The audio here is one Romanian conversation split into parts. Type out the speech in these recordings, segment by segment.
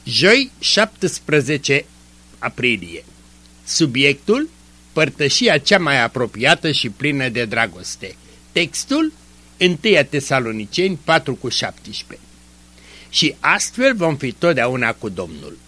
Joi, 17 aprilie. Subiectul: părtășia cea mai apropiată și plină de dragoste. Textul: 1 Tesaloniceni 4:17. Și astfel vom fi totdeauna cu Domnul.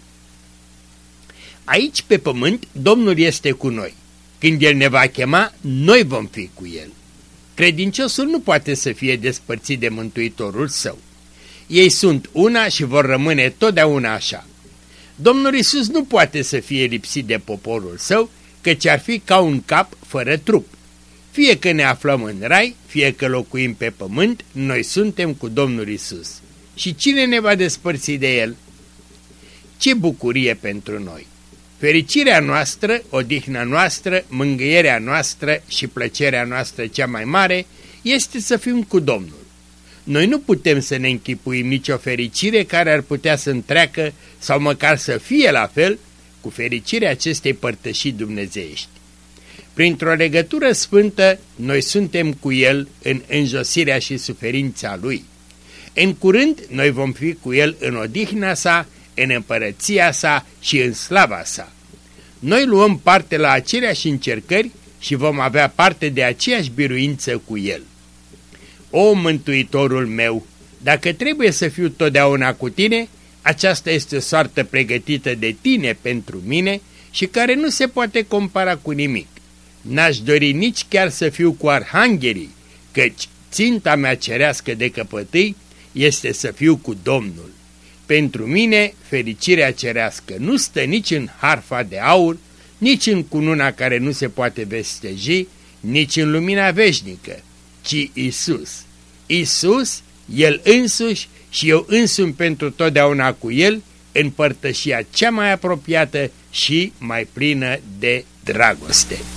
Aici pe pământ Domnul este cu noi. Când El ne va chema, noi vom fi cu El. Credinciosul nu poate să fie despărțit de Mântuitorul său. Ei sunt una și vor rămâne totdeauna așa. Domnul Iisus nu poate să fie lipsit de poporul său, căci ar fi ca un cap fără trup. Fie că ne aflăm în rai, fie că locuim pe pământ, noi suntem cu Domnul Iisus. Și cine ne va despărți de El? Ce bucurie pentru noi! Fericirea noastră, odihna noastră, mângâierea noastră și plăcerea noastră cea mai mare este să fim cu Domnul. Noi nu putem să ne închipuim nicio fericire care ar putea să întreacă sau măcar să fie la fel cu fericirea acestei părtășii dumnezeiești. Printr-o legătură sfântă, noi suntem cu El în înjosirea și suferința Lui. În curând, noi vom fi cu El în odihna sa, în împărăția sa și în slava sa. Noi luăm parte la aceleași încercări și vom avea parte de aceeași biruință cu El. O, Mântuitorul meu, dacă trebuie să fiu totdeauna cu tine, aceasta este o soartă pregătită de tine pentru mine și care nu se poate compara cu nimic. N-aș dori nici chiar să fiu cu arhanghelii, căci ținta mea cerească de căpătâi este să fiu cu Domnul. Pentru mine, fericirea cerească nu stă nici în harfa de aur, nici în cununa care nu se poate vesteji, nici în lumina veșnică, ci Isus. Isus, El însuși și eu însumi pentru totdeauna cu El, în părtășia cea mai apropiată și mai plină de dragoste.